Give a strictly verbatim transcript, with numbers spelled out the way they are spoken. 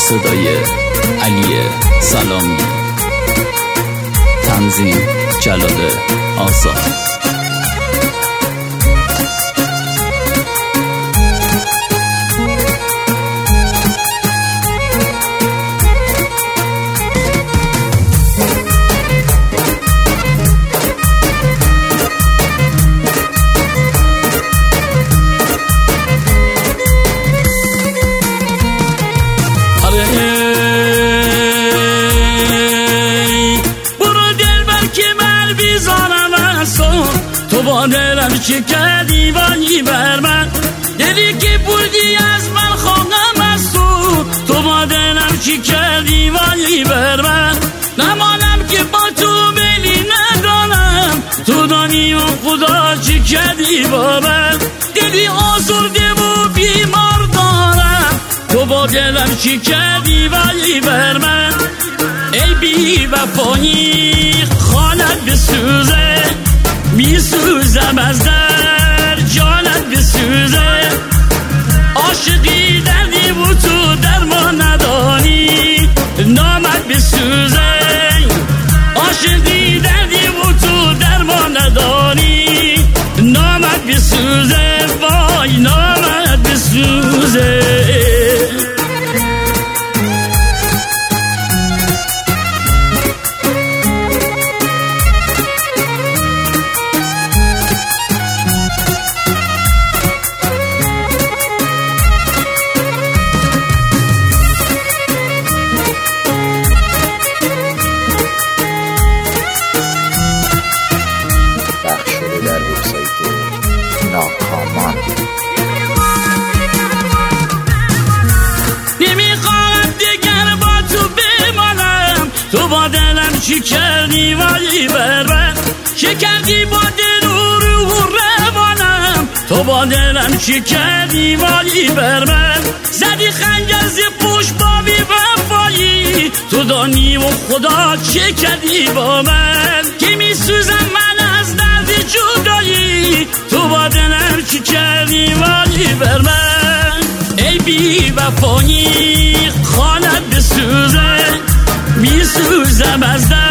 صدای علی سلامی، تنظیم جلال آزاد. تو با دلم چی کردی وانی بر من، دلی که بردی از من خواهم از تو. تو با دلم چی کردی وانی بر من، نمانم که با تو بلی ندانم. تو دانی و خدا چی کردی با من، دلی آزرده و بیمار دارم. تو با دلم چی کردی وانی بر من، ای بی وفایی خانت بسوزه، می سوزم از در جانت بسوزه. عاشقی دردی و تو درمان ندانی، نامت بسوزه. عاشقی دردی و تو درمان ندانی، نامت بسوزه. وای نامت بسوزه. نمیخوام دیگر با تو بمانم. تو با دلم چی کردی وای بر من، چی کردی با دل و روح و روانم. تو با دلم چی کردی وای بر من، زدی خنجر ز پشت با بی وفایی. تو دانی و خدا چی کردی با من، که میسوزم من از درد جدایی. تو با دلم چی کردی وای بر من، ای بی وفایی خانت بسوزه. می سوزم از در